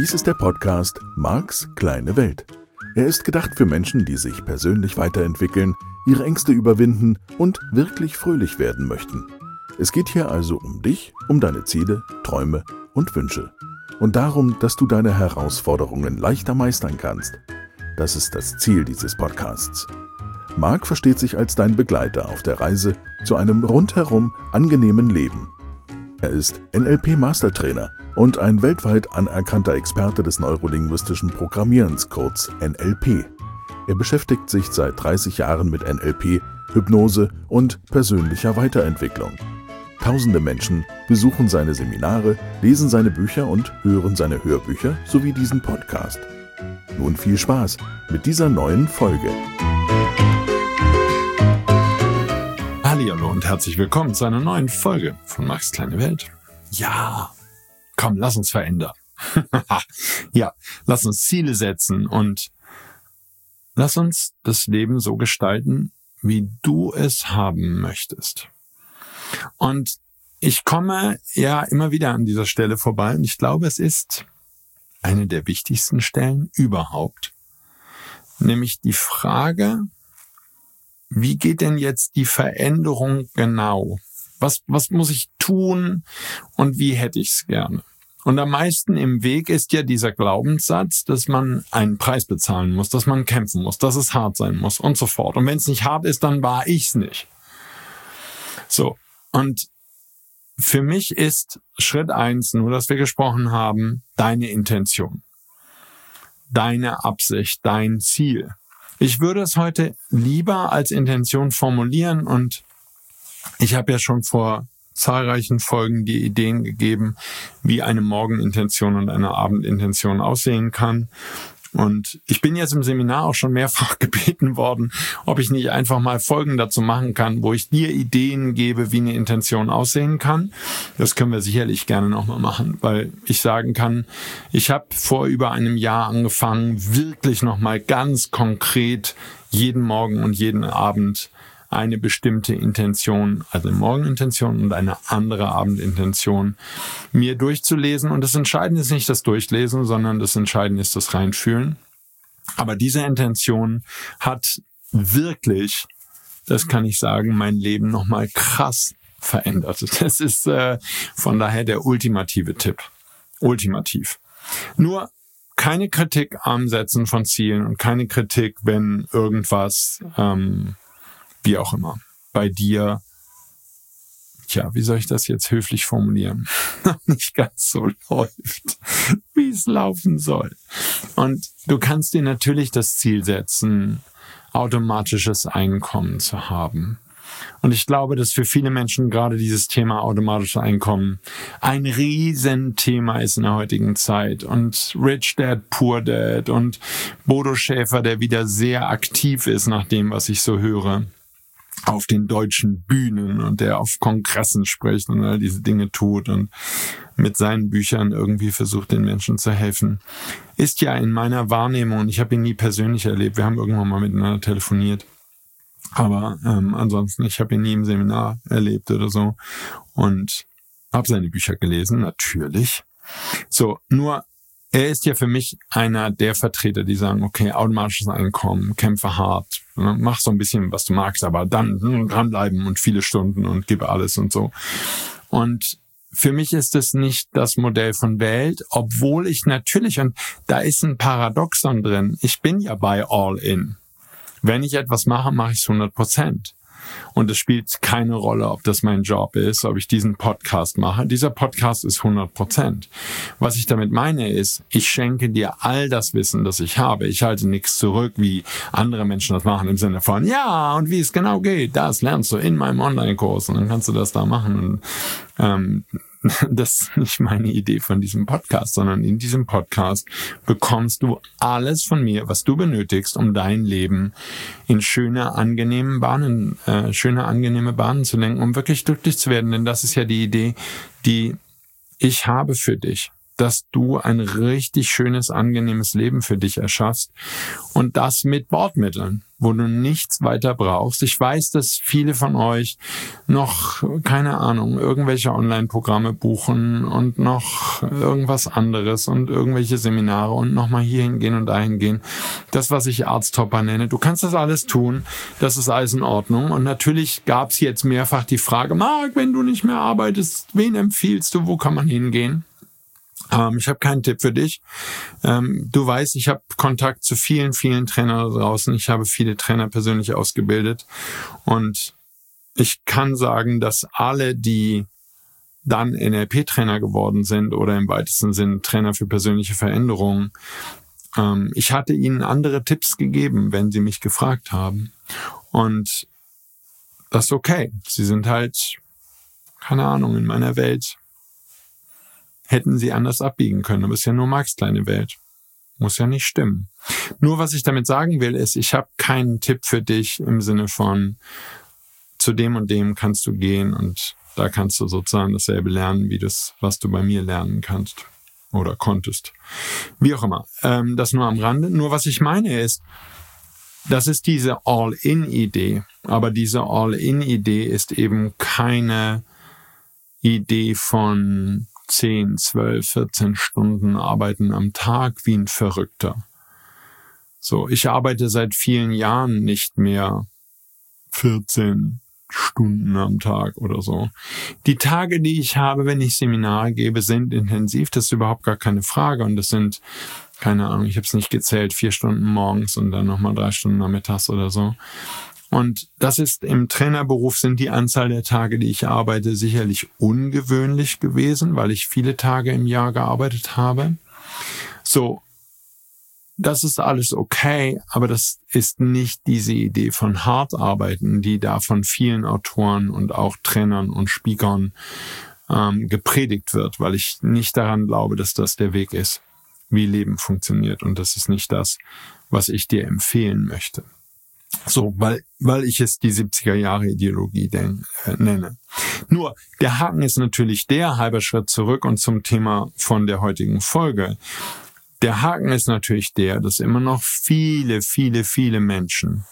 Dies ist der Podcast Marks kleine Welt. Er ist gedacht für Menschen, die sich persönlich weiterentwickeln, ihre Ängste überwinden und wirklich fröhlich werden möchten. Es geht hier also um dich, um deine Ziele, Träume und Wünsche. Und darum, dass du deine Herausforderungen leichter meistern kannst. Das ist das Ziel dieses Podcasts. Mark versteht sich als dein Begleiter auf der Reise zu einem rundherum angenehmen Leben. Er ist NLP-Mastertrainer und ein weltweit anerkannter Experte des neurolinguistischen Programmierens, kurz NLP. Er beschäftigt sich seit 30 Jahren mit NLP, Hypnose und persönlicher Weiterentwicklung. Tausende Menschen besuchen seine Seminare, lesen seine Bücher und hören seine Hörbücher sowie diesen Podcast. Nun viel Spaß mit dieser neuen Folge. Hallihallo und herzlich willkommen zu einer neuen Folge von Marks kleine Welt. Ja, komm, lass uns verändern. Ja, lass uns Ziele setzen und lass uns das Leben so gestalten, wie du es haben möchtest. Und ich komme ja immer wieder an dieser Stelle vorbei und ich glaube, es ist eine der wichtigsten Stellen überhaupt. Nämlich die Frage, wie geht denn jetzt die Veränderung genau? Was muss ich tun und wie hätte ich es gerne? Und am meisten im Weg ist ja dieser Glaubenssatz, dass man einen Preis bezahlen muss, dass man kämpfen muss, dass es hart sein muss und so fort. Und wenn es nicht hart ist, dann war ich es nicht. So, und für mich ist Schritt 1, nur dass wir gesprochen haben, deine Intention, deine Absicht, dein Ziel. Ich würde es heute lieber als Intention formulieren und ich habe ja schon vor zahlreichen Folgen die Ideen gegeben, wie eine Morgenintention und eine Abendintention aussehen kann. Und ich bin jetzt im Seminar auch schon mehrfach gebeten worden, ob ich nicht einfach mal Folgen dazu machen kann, wo ich dir Ideen gebe, wie eine Intention aussehen kann. Das können wir sicherlich gerne nochmal machen, weil ich sagen kann, ich habe vor über einem Jahr angefangen, wirklich nochmal ganz konkret jeden Morgen und jeden Abend eine bestimmte Intention, also eine Morgenintention und eine andere Abendintention, mir durchzulesen. Und das Entscheidende ist nicht das Durchlesen, sondern das Entscheidende ist das Reinfühlen. Aber diese Intention hat wirklich, das kann ich sagen, mein Leben nochmal krass verändert. Das ist von daher der ultimative Tipp. Ultimativ. Nur keine Kritik am Setzen von Zielen und keine Kritik, wenn irgendwas wie auch immer, bei dir, wie soll ich das jetzt höflich formulieren, nicht ganz so läuft, wie es laufen soll. Und du kannst dir natürlich das Ziel setzen, automatisches Einkommen zu haben. Und ich glaube, dass für viele Menschen gerade dieses Thema automatisches Einkommen ein Riesenthema ist in der heutigen Zeit. Und Rich Dad, Poor Dad und Bodo Schäfer, der wieder sehr aktiv ist nach dem, was ich so höre, auf den deutschen Bühnen und der auf Kongressen spricht und all diese Dinge tut und mit seinen Büchern irgendwie versucht, den Menschen zu helfen, ist ja in meiner Wahrnehmung, und ich habe ihn nie persönlich erlebt, wir haben irgendwann mal miteinander telefoniert, aber ansonsten, ich habe ihn nie im Seminar erlebt oder so und habe seine Bücher gelesen, natürlich. So, nur er ist ja für mich einer der Vertreter, die sagen, okay, automatisches Einkommen, kämpfe hart, mach so ein bisschen, was du magst, aber dann dranbleiben und viele Stunden und gib alles und so. Und für mich ist es nicht das Modell von Welt, obwohl ich natürlich, und da ist ein Paradoxon drin, ich bin ja bei All In. Wenn ich etwas mache, mache ich es 100%. Und es spielt keine Rolle, ob das mein Job ist, ob ich diesen Podcast mache. Dieser Podcast ist 100%. Was ich damit meine ist, ich schenke dir all das Wissen, das ich habe. Ich halte nichts zurück, wie andere Menschen das machen, im Sinne von, ja, und wie es genau geht, das lernst du in meinem Online-Kurs und dann kannst du das da machen. Und das ist nicht meine Idee von diesem Podcast, sondern in diesem Podcast bekommst du alles von mir, was du benötigst, um dein Leben in schöne, angenehme Bahnen zu lenken, um wirklich glücklich zu werden. Denn das ist ja die Idee, die ich habe für dich. dass du ein richtig schönes, angenehmes Leben für dich erschaffst und das mit Bordmitteln, wo du nichts weiter brauchst. Ich weiß, dass viele von euch noch, keine Ahnung, irgendwelche Online-Programme buchen und noch irgendwas anderes und irgendwelche Seminare und nochmal hier hingehen und dahin gehen. Das, was ich Arzthopper nenne. Du kannst das alles tun. Das ist alles in Ordnung. Und natürlich gab es jetzt mehrfach die Frage, Marc, wenn du nicht mehr arbeitest, wen empfiehlst du, wo kann man hingehen? Ich habe keinen Tipp für dich. Du weißt, ich habe Kontakt zu vielen, vielen Trainern da draußen. Ich habe viele Trainer persönlich ausgebildet. Und ich kann sagen, dass alle, die dann NLP-Trainer geworden sind oder im weitesten Sinne Trainer für persönliche Veränderungen, ich hatte ihnen andere Tipps gegeben, wenn sie mich gefragt haben. Und das ist okay. Sie sind halt, keine Ahnung, in meiner Welt hätten sie anders abbiegen können. Aber es ist ja nur Marcs kleine Welt. Muss ja nicht stimmen. Nur was ich damit sagen will, ist, ich habe keinen Tipp für dich im Sinne von, zu dem und dem kannst du gehen und da kannst du sozusagen dasselbe lernen, wie das, was du bei mir lernen kannst oder konntest. Wie auch immer. Das nur am Rande. Nur was ich meine ist, das ist diese All-in-Idee. Aber diese All-in-Idee ist eben keine Idee von 10, 12, 14 Stunden arbeiten am Tag wie ein Verrückter. So, ich arbeite seit vielen Jahren nicht mehr 14 Stunden am Tag oder so. Die Tage, die ich habe, wenn ich Seminare gebe, sind intensiv. Das ist überhaupt gar keine Frage. Und das sind, keine Ahnung, ich habe es nicht gezählt, 4 Stunden morgens und dann nochmal 3 Stunden nachmittags oder so. Und das ist im Trainerberuf, sind die Anzahl der Tage, die ich arbeite, sicherlich ungewöhnlich gewesen, weil ich viele Tage im Jahr gearbeitet habe. So, das ist alles okay, aber das ist nicht diese Idee von hart arbeiten, die da von vielen Autoren und auch Trainern und Speakern gepredigt wird, weil ich nicht daran glaube, dass das der Weg ist, wie Leben funktioniert. Und das ist nicht das, was ich dir empfehlen möchte. So, weil ich es die 70er-Jahre-Ideologie nenne. Nur, der Haken ist natürlich der, halber Schritt zurück und zum Thema von der heutigen Folge. Der Haken ist natürlich der, dass immer noch viele, viele, viele Menschen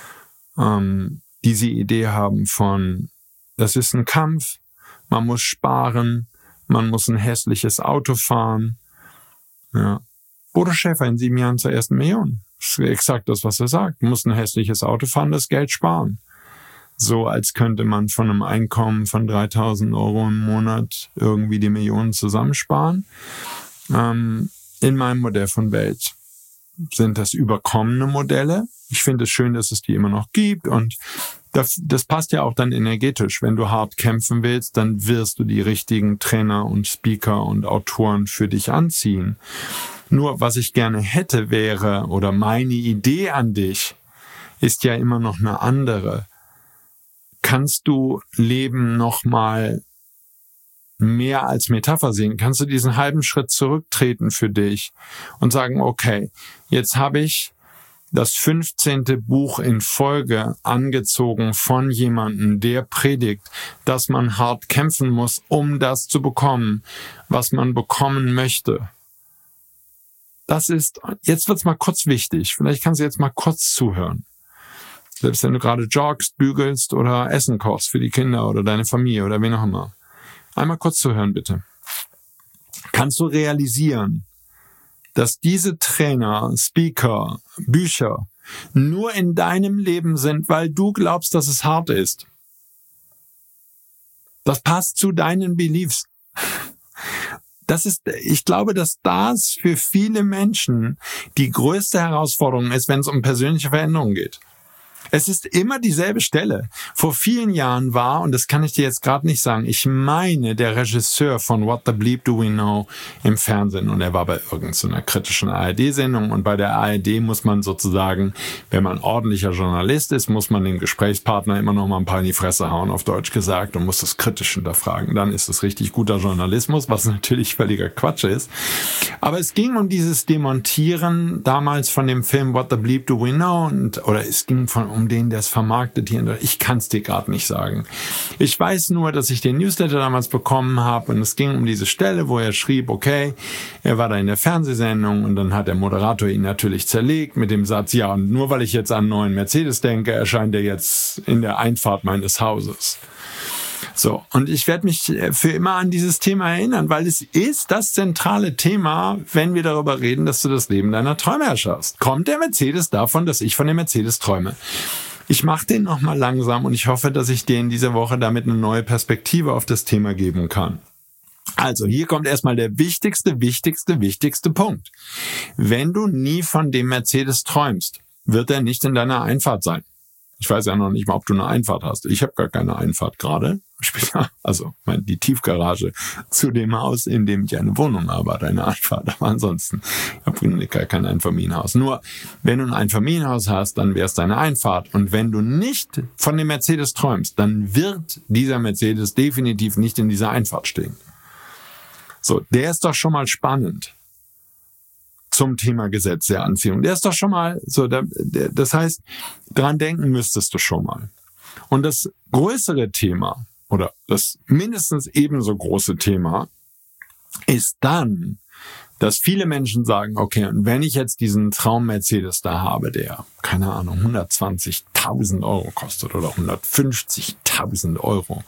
diese Idee haben von, das ist ein Kampf, man muss sparen, man muss ein hässliches Auto fahren. Ja. Bodo Schäfer in 7 Jahren zur ersten Million. Das ist exakt das, was er sagt. Du musst ein hässliches Auto fahren, das Geld sparen. So als könnte man von einem Einkommen von 3.000 € im Monat irgendwie die Millionen zusammensparen. In meinem Modell von Welt sind das überkommene Modelle. Ich finde es schön, dass es die immer noch gibt und das passt ja auch dann energetisch. Wenn du hart kämpfen willst, dann wirst du die richtigen Trainer und Speaker und Autoren für dich anziehen. Nur was ich gerne hätte wäre, oder meine Idee an dich, ist ja immer noch eine andere. Kannst du Leben nochmal mehr als Metapher sehen? Kannst du diesen halben Schritt zurücktreten für dich und sagen, okay, jetzt habe ich das 15. Buch in Folge angezogen von jemandem, der predigt, dass man hart kämpfen muss, um das zu bekommen, was man bekommen möchte. Das ist, jetzt wird's mal kurz wichtig. Vielleicht kannst du jetzt mal kurz zuhören. Selbst wenn du gerade joggst, bügelst oder Essen kochst für die Kinder oder deine Familie oder wen auch immer. Einmal kurz zuhören, bitte. Kannst du realisieren, dass diese Trainer, Speaker, Bücher nur in deinem Leben sind, weil du glaubst, dass es hart ist? Das passt zu deinen Beliefs. Ich glaube, dass das für viele Menschen die größte Herausforderung ist, wenn es um persönliche Veränderung geht. Es ist immer dieselbe Stelle. Vor vielen Jahren war, und das kann ich dir jetzt gerade nicht sagen, ich meine, der Regisseur von What the Bleep Do We Know im Fernsehen, und er war bei irgendeiner kritischen ARD-Sendung, und bei der ARD muss man sozusagen, wenn man ordentlicher Journalist ist, muss man dem Gesprächspartner immer noch mal ein paar in die Fresse hauen, auf Deutsch gesagt, und muss das kritisch hinterfragen. Dann ist es richtig guter Journalismus, was natürlich völliger Quatsch ist. Aber es ging um dieses Demontieren damals von dem Film What the Bleep Do We Know, oder es ging um um den, der es vermarktet hier in Deutschland? Ich kann es dir gerade nicht sagen. Ich weiß nur, dass ich den Newsletter damals bekommen habe und es ging um diese Stelle, wo er schrieb, okay, er war da in der Fernsehsendung und dann hat der Moderator ihn natürlich zerlegt mit dem Satz, ja, und nur weil ich jetzt an einen neuen Mercedes denke, erscheint er jetzt in der Einfahrt meines Hauses. So, und ich werde mich für immer an dieses Thema erinnern, weil es ist das zentrale Thema, wenn wir darüber reden, dass du das Leben deiner Träume erschaffst. Kommt der Mercedes davon, dass ich von dem Mercedes träume? Ich mache den nochmal langsam und ich hoffe, dass ich dir in dieser Woche damit eine neue Perspektive auf das Thema geben kann. Also, hier kommt erstmal der wichtigste Punkt. Wenn du nie von dem Mercedes träumst, wird er nicht in deiner Einfahrt sein. Ich weiß ja noch nicht mal, ob du eine Einfahrt hast. Ich habe gar keine Einfahrt gerade. Also die Tiefgarage zu dem Haus, in dem ich eine Wohnung habe, hat eine Einfahrt. Aber ansonsten habe ich gar kein Einfamilienhaus. Nur, wenn du ein Einfamilienhaus hast, dann wäre es deine Einfahrt. Und wenn du nicht von dem Mercedes träumst, dann wird dieser Mercedes definitiv nicht in dieser Einfahrt stehen. So, der ist doch schon mal spannend. Zum Thema Gesetz der Anziehung. Der ist doch schon mal so, das heißt, dran denken müsstest du schon mal. Und das größere Thema oder das mindestens ebenso große Thema ist dann, dass viele Menschen sagen, okay, und wenn ich jetzt diesen Traum Mercedes da habe, der, keine Ahnung, 120.000 Euro kostet oder 150.000 Euro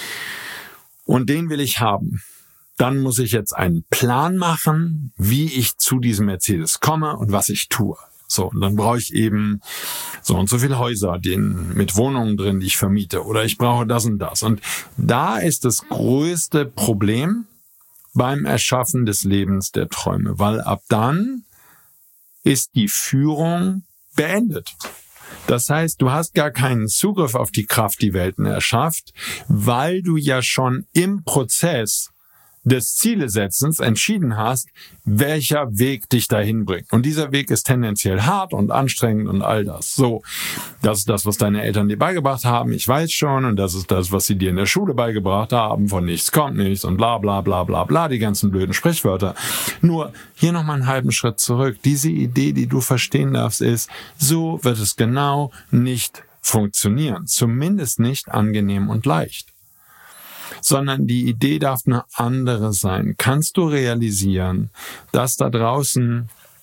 und den will ich haben, dann muss ich jetzt einen Plan machen, wie ich zu diesem Mercedes komme und was ich tue. So, und dann brauche ich eben so und so viele Häuser, mit Wohnungen drin, die ich vermiete. Oder ich brauche das und das. Und da ist das größte Problem beim Erschaffen des Lebens der Träume. Weil ab dann ist die Führung beendet. Das heißt, du hast gar keinen Zugriff auf die Kraft, die Welten erschafft, weil du ja schon im Prozess des Zielesetzens entschieden hast, welcher Weg dich dahin bringt. Und dieser Weg ist tendenziell hart und anstrengend und all das. So, das ist das, was deine Eltern dir beigebracht haben, ich weiß schon, und das ist das, was sie dir in der Schule beigebracht haben, von nichts kommt nichts und bla bla bla bla bla, die ganzen blöden Sprichwörter. Nur, hier nochmal einen halben Schritt zurück. Diese Idee, die du verstehen darfst, ist, so wird es genau nicht funktionieren. Zumindest nicht angenehm und leicht. Sondern die Idee darf eine andere sein. Kannst du realisieren, dass da draußen,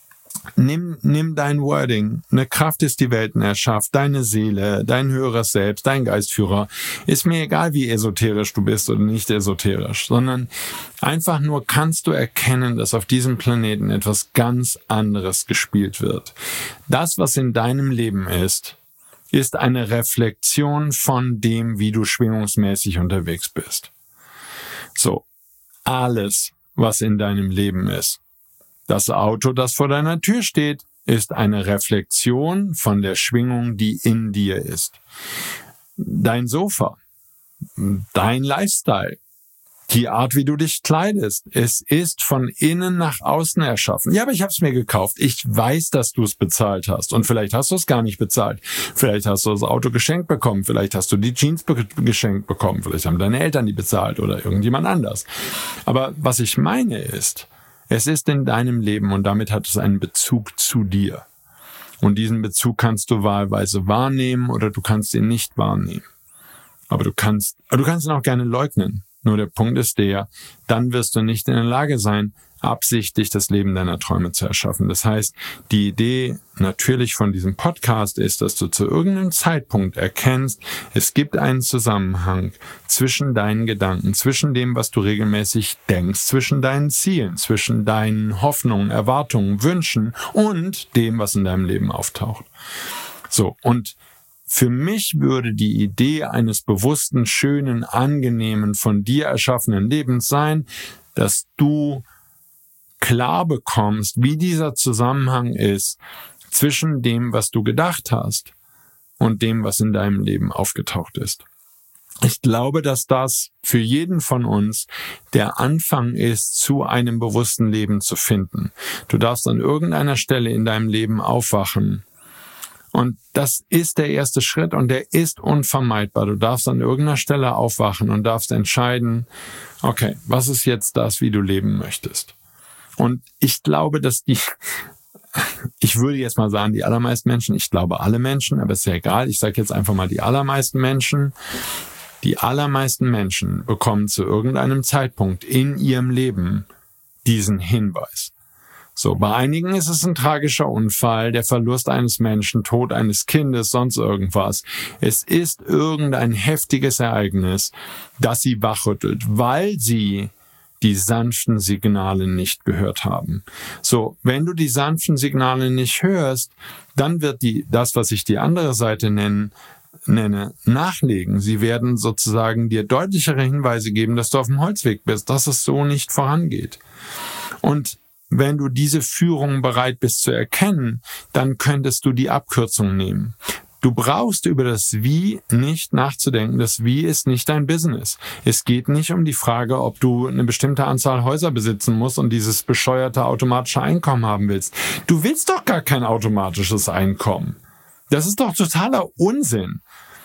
nimm dein Wording, eine Kraft ist die Welten erschafft, deine Seele, dein höheres Selbst, dein Geistführer, ist mir egal, wie esoterisch du bist oder nicht esoterisch, sondern einfach nur kannst du erkennen, dass auf diesem Planeten etwas ganz anderes gespielt wird. Das, was in deinem Leben ist eine Reflexion von dem, wie du schwingungsmäßig unterwegs bist. So, alles, was in deinem Leben ist. Das Auto, das vor deiner Tür steht, ist eine Reflexion von der Schwingung, die in dir ist. Dein Sofa, dein Lifestyle, die Art, wie du dich kleidest, es ist von innen nach außen erschaffen. Ja, aber ich habe es mir gekauft. Ich weiß, dass du es bezahlt hast. Und vielleicht hast du es gar nicht bezahlt. Vielleicht hast du das Auto geschenkt bekommen. Vielleicht hast du die Jeans geschenkt bekommen. Vielleicht haben deine Eltern die bezahlt oder irgendjemand anders. Aber was ich meine ist, es ist in deinem Leben und damit hat es einen Bezug zu dir. Und diesen Bezug kannst du wahlweise wahrnehmen oder du kannst ihn nicht wahrnehmen. Aber du kannst ihn auch gerne leugnen. Nur der Punkt ist dann wirst du nicht in der Lage sein, absichtlich das Leben deiner Träume zu erschaffen. Das heißt, die Idee natürlich von diesem Podcast ist, dass du zu irgendeinem Zeitpunkt erkennst, es gibt einen Zusammenhang zwischen deinen Gedanken, zwischen dem, was du regelmäßig denkst, zwischen deinen Zielen, zwischen deinen Hoffnungen, Erwartungen, Wünschen und dem, was in deinem Leben auftaucht. So, und für mich würde die Idee eines bewussten, schönen, angenehmen, von dir erschaffenen Lebens sein, dass du klar bekommst, wie dieser Zusammenhang ist zwischen dem, was du gedacht hast und dem, was in deinem Leben aufgetaucht ist. Ich glaube, dass das für jeden von uns der Anfang ist, zu einem bewussten Leben zu finden. Du darfst an irgendeiner Stelle in deinem Leben aufwachen. Und das ist der erste Schritt und der ist unvermeidbar. Du darfst an irgendeiner Stelle aufwachen und darfst entscheiden, okay, was ist jetzt das, wie du leben möchtest? Und ich glaube, dass ich würde jetzt mal sagen, die allermeisten Menschen, ich glaube alle Menschen, aber ist ja egal, ich sage jetzt einfach mal die allermeisten Menschen bekommen zu irgendeinem Zeitpunkt in ihrem Leben diesen Hinweis. So, bei einigen ist es ein tragischer Unfall, der Verlust eines Menschen, Tod eines Kindes, sonst irgendwas. Es ist irgendein heftiges Ereignis, das sie wachrüttelt, weil sie die sanften Signale nicht gehört haben. So, wenn du die sanften Signale nicht hörst, dann wird das, was ich die andere Seite nenne, nachlegen. Sie werden sozusagen dir deutlichere Hinweise geben, dass du auf dem Holzweg bist, dass es so nicht vorangeht. Und wenn du diese Führung bereit bist zu erkennen, dann könntest du die Abkürzung nehmen. Du brauchst über das Wie nicht nachzudenken. Das Wie ist nicht dein Business. Es geht nicht um die Frage, ob du eine bestimmte Anzahl Häuser besitzen musst und dieses bescheuerte automatische Einkommen haben willst. Du willst doch gar kein automatisches Einkommen. Das ist doch totaler Unsinn.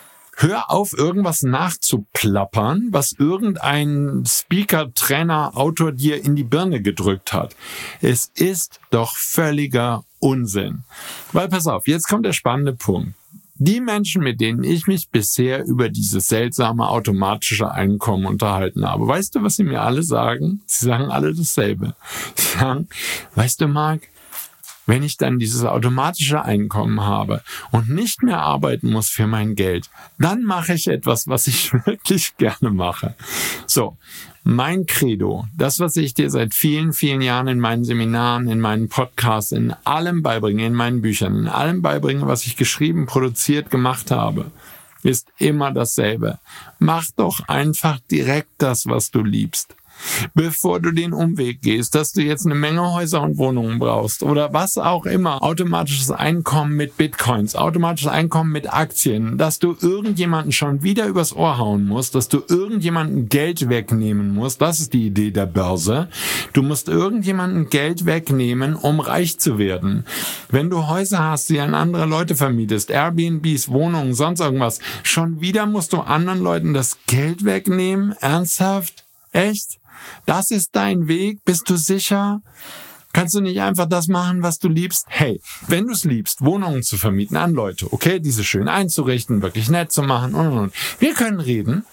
Hör auf, irgendwas nachzuplappern, was irgendein Speaker, Trainer, Autor dir in die Birne gedrückt hat. Es ist doch völliger Unsinn. Weil pass auf, jetzt kommt der spannende Punkt. Die Menschen, mit denen ich mich bisher über dieses seltsame automatische Einkommen unterhalten habe, weißt du, was sie mir alle sagen? Sie sagen alle dasselbe. Sie sagen, weißt du, Marc, wenn ich dann dieses automatische Einkommen habe und nicht mehr arbeiten muss für mein Geld, dann mache ich etwas, was ich wirklich gerne mache. So, mein Credo, das, was ich dir seit vielen, vielen Jahren in meinen Seminaren, in meinen Podcasts, in allem beibringe, in meinen Büchern, in allem beibringe, was ich geschrieben, produziert, gemacht habe, ist immer dasselbe. Mach doch einfach direkt das, was du liebst. Bevor du den Umweg gehst, dass du jetzt eine Menge Häuser und Wohnungen brauchst oder was auch immer, automatisches Einkommen mit Bitcoins, automatisches Einkommen mit Aktien, dass du irgendjemanden schon wieder übers Ohr hauen musst, dass du irgendjemanden Geld wegnehmen musst, das ist die Idee der Börse. Du musst irgendjemanden Geld wegnehmen, um reich zu werden. Wenn du Häuser hast, die an andere Leute vermietest, Airbnbs, Wohnungen, sonst irgendwas, schon wieder musst du anderen Leuten das Geld wegnehmen? Ernsthaft? Echt? Das ist dein Weg? Bist du sicher? Kannst du nicht einfach das machen, was du liebst? Hey, wenn du es liebst, Wohnungen zu vermieten an Leute, okay, diese schön einzurichten, wirklich nett zu machen und. Wir können reden.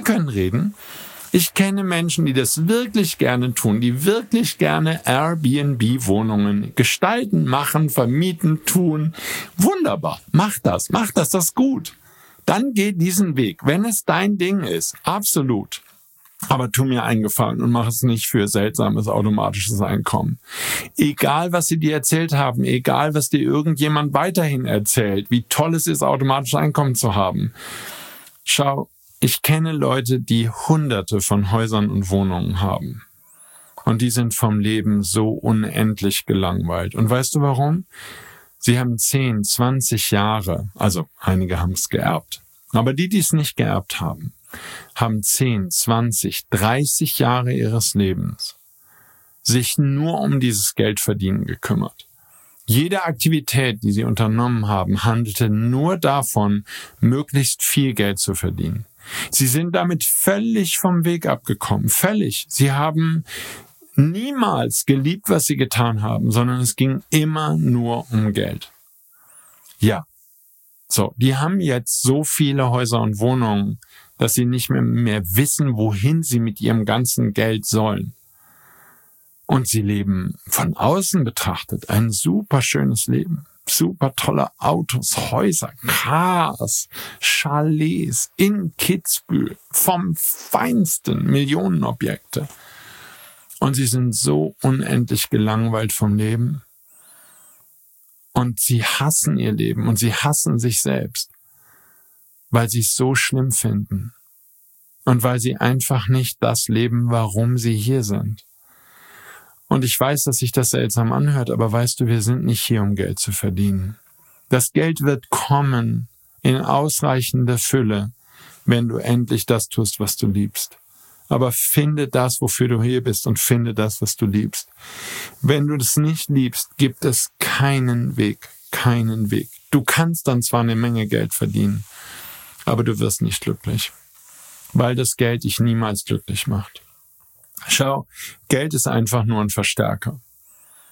Ich kenne Menschen, die das wirklich gerne tun, die wirklich gerne Airbnb-Wohnungen gestalten, machen, vermieten, tun. Wunderbar. Mach das, das ist gut. Dann geh diesen Weg, wenn es dein Ding ist. Absolut. Aber tu mir einen Gefallen und mach es nicht für seltsames automatisches Einkommen. Egal, was sie dir erzählt haben, egal, was dir irgendjemand weiterhin erzählt, wie toll es ist, automatisches Einkommen zu haben. Schau, ich kenne Leute, die Hunderte von Häusern und Wohnungen haben. Und die sind vom Leben so unendlich gelangweilt. Und weißt du warum? Sie haben 10, 20 Jahre, also einige haben es geerbt, aber die es nicht geerbt haben 10, 20, 30 Jahre ihres Lebens sich nur um dieses Geldverdienen gekümmert. Jede Aktivität, die sie unternommen haben, handelte nur davon, möglichst viel Geld zu verdienen. Sie sind damit völlig vom Weg abgekommen. Völlig. Sie haben niemals geliebt, was sie getan haben, sondern es ging immer nur um Geld. Ja. So, die haben jetzt so viele Häuser und Wohnungen, dass sie nicht mehr wissen, wohin sie mit ihrem ganzen Geld sollen. Und sie leben von außen betrachtet ein super schönes Leben. Super tolle Autos, Häuser, Cars, Chalets in Kitzbühel, vom Feinsten, Millionenobjekte. Und sie sind so unendlich gelangweilt vom Leben. Und sie hassen ihr Leben und sie hassen sich selbst, weil sie es so schlimm finden und weil sie einfach nicht das leben, warum sie hier sind. Und ich weiß, dass sich das seltsam anhört, aber weißt du, wir sind nicht hier, um Geld zu verdienen. Das Geld wird kommen in ausreichender Fülle, wenn du endlich das tust, was du liebst. Aber finde das, wofür du hier bist, und finde das, was du liebst. Wenn du das nicht liebst, gibt es keinen Weg. Du kannst dann zwar eine Menge Geld verdienen, aber du wirst nicht glücklich, weil das Geld dich niemals glücklich macht. Schau, Geld ist einfach nur ein Verstärker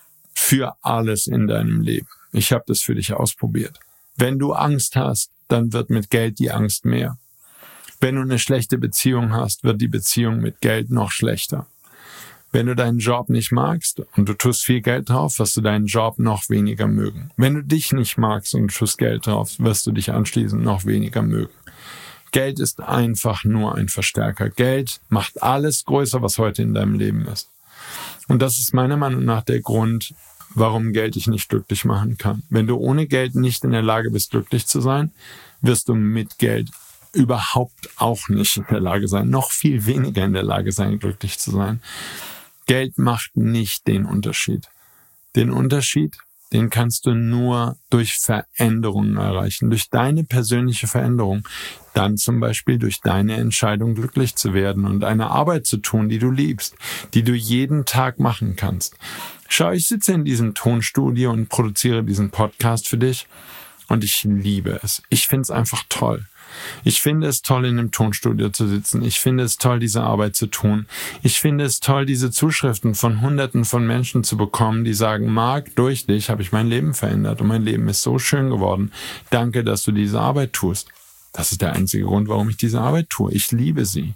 für alles in deinem Leben. Ich habe das für dich ausprobiert. Wenn du Angst hast, dann wird mit Geld die Angst mehr. Wenn du eine schlechte Beziehung hast, wird die Beziehung mit Geld noch schlechter. Wenn du deinen Job nicht magst und du tust viel Geld drauf, wirst du deinen Job noch weniger mögen. Wenn du dich nicht magst und du tust Geld drauf, wirst du dich anschließend noch weniger mögen. Geld ist einfach nur ein Verstärker. Geld macht alles größer, was heute in deinem Leben ist. Und das ist meiner Meinung nach der Grund, warum Geld dich nicht glücklich machen kann. Wenn du ohne Geld nicht in der Lage bist, glücklich zu sein, wirst du mit Geld überhaupt auch nicht in der Lage sein, noch viel weniger in der Lage sein, glücklich zu sein. Geld macht nicht den Unterschied. Den Unterschied, den kannst du nur durch Veränderungen erreichen, durch deine persönliche Veränderung. Dann zum Beispiel durch deine Entscheidung, glücklich zu werden und eine Arbeit zu tun, die du liebst, die du jeden Tag machen kannst. Schau, ich sitze in diesem Tonstudio und produziere diesen Podcast für dich und ich liebe es. Ich finde es einfach toll. Ich finde es toll, in einem Tonstudio zu sitzen. Ich finde es toll, diese Arbeit zu tun. Ich finde es toll, diese Zuschriften von Hunderten von Menschen zu bekommen, die sagen, Marc, durch dich habe ich mein Leben verändert und mein Leben ist so schön geworden. Danke, dass du diese Arbeit tust. Das ist der einzige Grund, warum ich diese Arbeit tue. Ich liebe sie.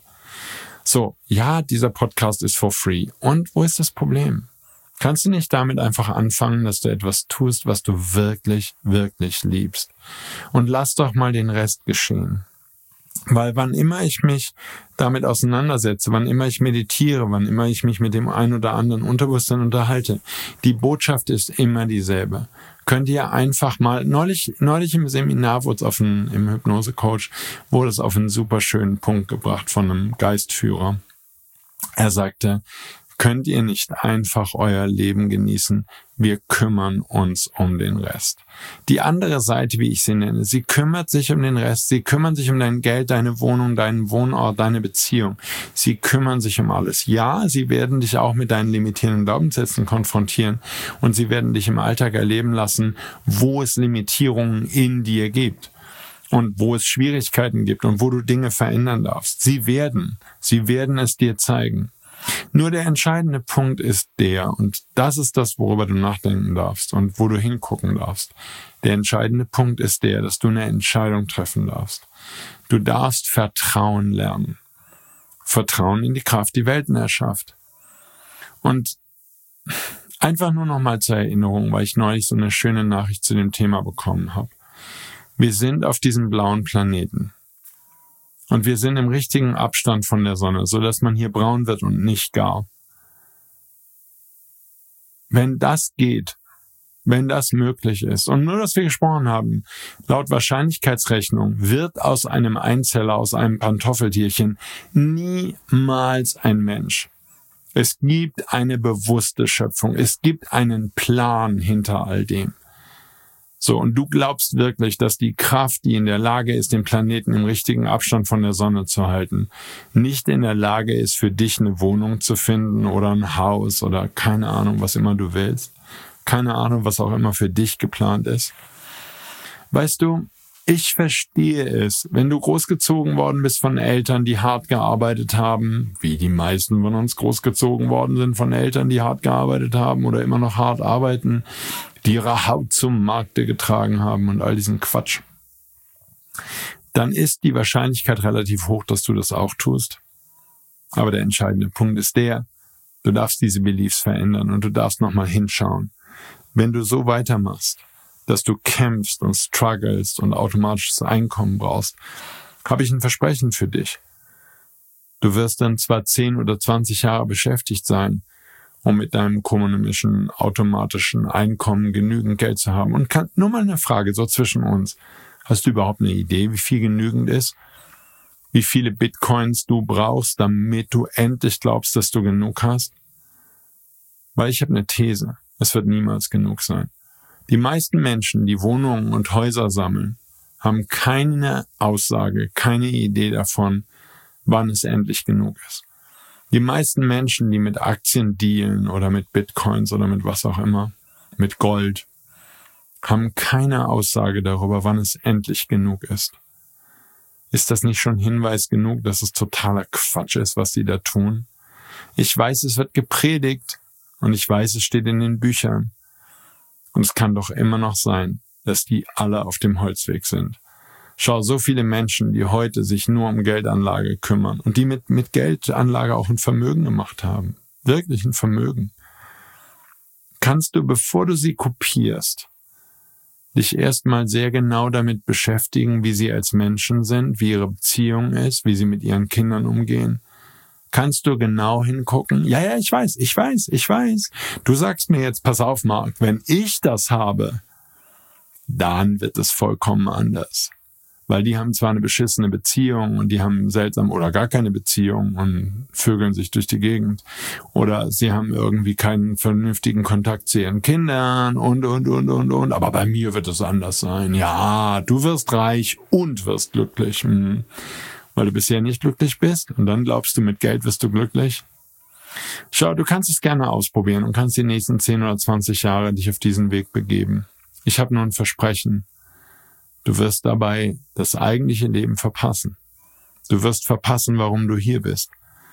So, ja, dieser Podcast ist for free. Und wo ist das Problem? Kannst du nicht damit einfach anfangen, dass du etwas tust, was du wirklich, wirklich liebst? Und lass doch mal den Rest geschehen. Weil wann immer ich mich damit auseinandersetze, wann immer ich meditiere, wann immer ich mich mit dem einen oder anderen Unterbewusstsein unterhalte, die Botschaft ist immer dieselbe. Könnt ihr einfach mal, neulich im Seminar im Hypnose-Coach, wurde es auf einen super schönen Punkt gebracht von einem Geistführer. Er sagte, könnt ihr nicht einfach euer Leben genießen? Wir kümmern uns um den Rest. Die andere Seite, wie ich sie nenne, sie kümmert sich um den Rest. Sie kümmern sich um dein Geld, deine Wohnung, deinen Wohnort, deine Beziehung. Sie kümmern sich um alles. Ja, sie werden dich auch mit deinen limitierenden Glaubenssätzen konfrontieren und sie werden dich im Alltag erleben lassen, wo es Limitierungen in dir gibt und wo es Schwierigkeiten gibt und wo du Dinge verändern darfst. Sie werden es dir zeigen. Nur der entscheidende Punkt ist und das ist das, worüber du nachdenken darfst und wo du hingucken darfst. Der entscheidende Punkt ist dass du eine Entscheidung treffen darfst. Du darfst Vertrauen lernen. Vertrauen in die Kraft, die Welten erschafft. Und einfach nur nochmal zur Erinnerung, weil ich neulich so eine schöne Nachricht zu dem Thema bekommen habe. Wir sind auf diesem blauen Planeten. Und wir sind im richtigen Abstand von der Sonne, so dass man hier braun wird und nicht gar. Wenn das geht, wenn das möglich ist, und nur, dass wir gesprochen haben, laut Wahrscheinlichkeitsrechnung wird aus einem Einzeller, aus einem Pantoffeltierchen niemals ein Mensch. Es gibt eine bewusste Schöpfung, es gibt einen Plan hinter all dem. So, und du glaubst wirklich, dass die Kraft, die in der Lage ist, den Planeten im richtigen Abstand von der Sonne zu halten, nicht in der Lage ist, für dich eine Wohnung zu finden oder ein Haus oder keine Ahnung, was immer du willst. Keine Ahnung, was auch immer für dich geplant ist. Weißt du, ich verstehe es, wenn du großgezogen worden bist von Eltern, die hart gearbeitet haben, wie die meisten von uns großgezogen worden sind von Eltern, die hart gearbeitet haben oder immer noch hart arbeiten, die ihre Haut zum Markte getragen haben und all diesen Quatsch. Dann ist die Wahrscheinlichkeit relativ hoch, dass du das auch tust. Aber der entscheidende Punkt ist du darfst diese Beliefs verändern und du darfst nochmal hinschauen. Wenn du so weitermachst, dass du kämpfst und strugglest und automatisches Einkommen brauchst, habe ich ein Versprechen für dich. Du wirst dann zwar 10 oder 20 Jahre beschäftigt sein, um mit deinem komischen, automatischen Einkommen genügend Geld zu haben. Und nur mal eine Frage, so zwischen uns. Hast du überhaupt eine Idee, wie viel genügend ist? Wie viele Bitcoins du brauchst, damit du endlich glaubst, dass du genug hast? Weil ich habe eine These. Es wird niemals genug sein. Die meisten Menschen, die Wohnungen und Häuser sammeln, haben keine Aussage, keine Idee davon, wann es endlich genug ist. Die meisten Menschen, die mit Aktien dealen oder mit Bitcoins oder mit was auch immer, mit Gold, haben keine Aussage darüber, wann es endlich genug ist. Ist das nicht schon Hinweis genug, dass es totaler Quatsch ist, was die da tun? Ich weiß, es wird gepredigt und ich weiß, es steht in den Büchern. Und es kann doch immer noch sein, dass die alle auf dem Holzweg sind. Schau, so viele Menschen, die heute sich nur um Geldanlage kümmern und die mit Geldanlage auch ein Vermögen gemacht haben. Wirklich ein Vermögen. Kannst du, bevor du sie kopierst, dich erstmal sehr genau damit beschäftigen, wie sie als Menschen sind, wie ihre Beziehung ist, wie sie mit ihren Kindern umgehen. Kannst du genau hingucken? Ja, ich weiß. Du sagst mir jetzt, pass auf, Marc, wenn ich das habe, dann wird es vollkommen anders. Weil die haben zwar eine beschissene Beziehung und die haben seltsam oder gar keine Beziehung und vögeln sich durch die Gegend. Oder sie haben irgendwie keinen vernünftigen Kontakt zu ihren Kindern und. Aber bei mir wird es anders sein. Ja, du wirst reich und wirst glücklich. Weil du bisher nicht glücklich bist und dann glaubst du, mit Geld wirst du glücklich. Schau, du kannst es gerne ausprobieren und kannst die nächsten 10 oder 20 Jahre dich auf diesen Weg begeben. Ich habe nur ein Versprechen. Du wirst dabei das eigentliche Leben verpassen. Du wirst verpassen, warum du hier bist.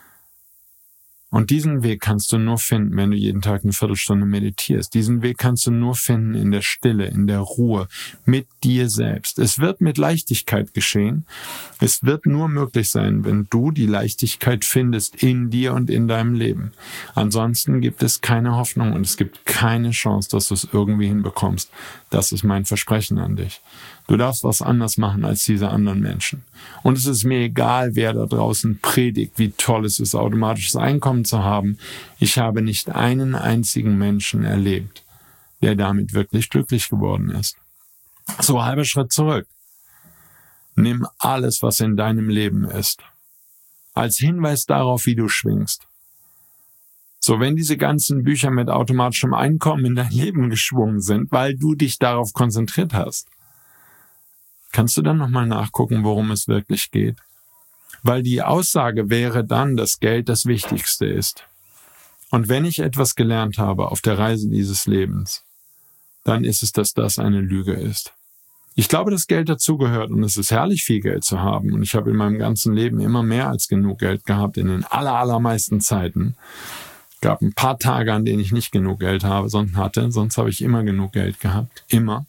Und diesen Weg kannst du nur finden, wenn du jeden Tag eine Viertelstunde meditierst. Diesen Weg kannst du nur finden in der Stille, in der Ruhe, mit dir selbst. Es wird mit Leichtigkeit geschehen. Es wird nur möglich sein, wenn du die Leichtigkeit findest in dir und in deinem Leben. Ansonsten gibt es keine Hoffnung und es gibt keine Chance, dass du es irgendwie hinbekommst. Das ist mein Versprechen an dich. Du darfst was anders machen als diese anderen Menschen. Und es ist mir egal, wer da draußen predigt, wie toll es ist, automatisches Einkommen zu haben. Ich habe nicht einen einzigen Menschen erlebt, der damit wirklich glücklich geworden ist. So, halber Schritt zurück. Nimm alles, was in deinem Leben ist, als Hinweis darauf, wie du schwingst. So, wenn diese ganzen Bücher mit automatischem Einkommen in dein Leben geschwungen sind, weil du dich darauf konzentriert hast, kannst du dann nochmal nachgucken, worum es wirklich geht? Weil die Aussage wäre dann, dass Geld das Wichtigste ist. Und wenn ich etwas gelernt habe auf der Reise dieses Lebens, dann ist es, dass das eine Lüge ist. Ich glaube, dass Geld dazugehört und es ist herrlich, viel Geld zu haben. Und ich habe in meinem ganzen Leben immer mehr als genug Geld gehabt, in den allermeisten Zeiten. Es gab ein paar Tage, an denen ich nicht genug Geld sonst habe ich immer genug Geld gehabt. Immer.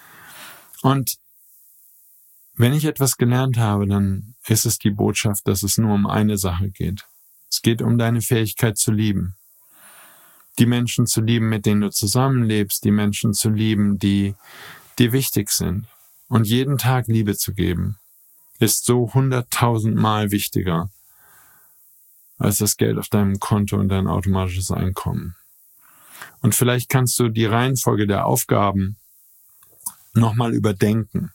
Und wenn ich etwas gelernt habe, dann ist es die Botschaft, dass es nur um eine Sache geht. Es geht um deine Fähigkeit zu lieben. Die Menschen zu lieben, mit denen du zusammenlebst, die Menschen zu lieben, die dir wichtig sind. Und jeden Tag Liebe zu geben, ist so 100.000 Mal wichtiger als das Geld auf deinem Konto und dein automatisches Einkommen. Und vielleicht kannst du die Reihenfolge der Aufgaben nochmal überdenken.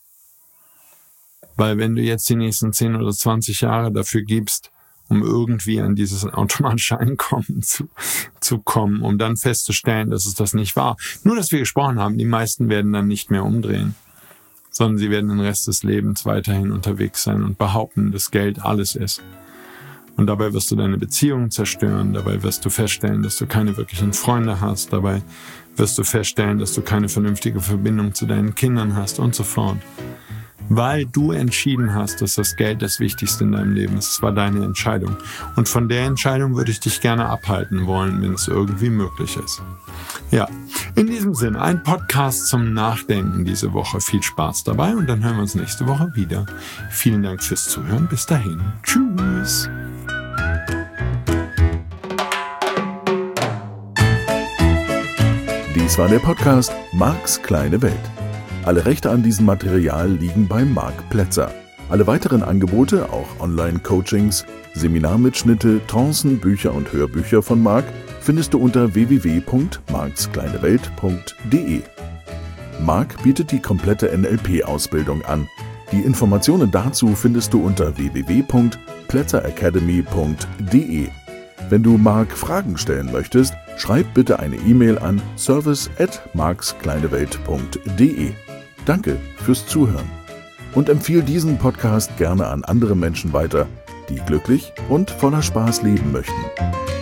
Weil wenn du jetzt die nächsten 10 oder 20 Jahre dafür gibst, um irgendwie an dieses automatische Einkommen zu kommen, um dann festzustellen, dass es das nicht war. Nur, dass wir gesprochen haben, die meisten werden dann nicht mehr umdrehen, sondern sie werden den Rest des Lebens weiterhin unterwegs sein und behaupten, dass Geld alles ist. Und dabei wirst du deine Beziehungen zerstören, dabei wirst du feststellen, dass du keine wirklichen Freunde hast, dabei wirst du feststellen, dass du keine vernünftige Verbindung zu deinen Kindern hast und so fort. Weil du entschieden hast, dass das Geld das Wichtigste in deinem Leben ist. Es war deine Entscheidung. Und von der Entscheidung würde ich dich gerne abhalten wollen, wenn es irgendwie möglich ist. Ja, in diesem Sinne, ein Podcast zum Nachdenken diese Woche. Viel Spaß dabei und dann hören wir uns nächste Woche wieder. Vielen Dank fürs Zuhören. Bis dahin. Tschüss. Dies war der Podcast Marcs kleine Welt. Alle Rechte an diesem Material liegen bei Marc Plätzer. Alle weiteren Angebote, auch Online-Coachings, Seminarmitschnitte, Trancen, Bücher und Hörbücher von Marc findest du unter www.marcskleinewelt.de. Marc bietet die komplette NLP-Ausbildung an. Die Informationen dazu findest du unter www.plätzeracademy.de. Wenn du Marc Fragen stellen möchtest, schreib bitte eine E-Mail an service@marcskleinewelt.de. Danke fürs Zuhören und empfehle diesen Podcast gerne an andere Menschen weiter, die glücklich und voller Spaß leben möchten.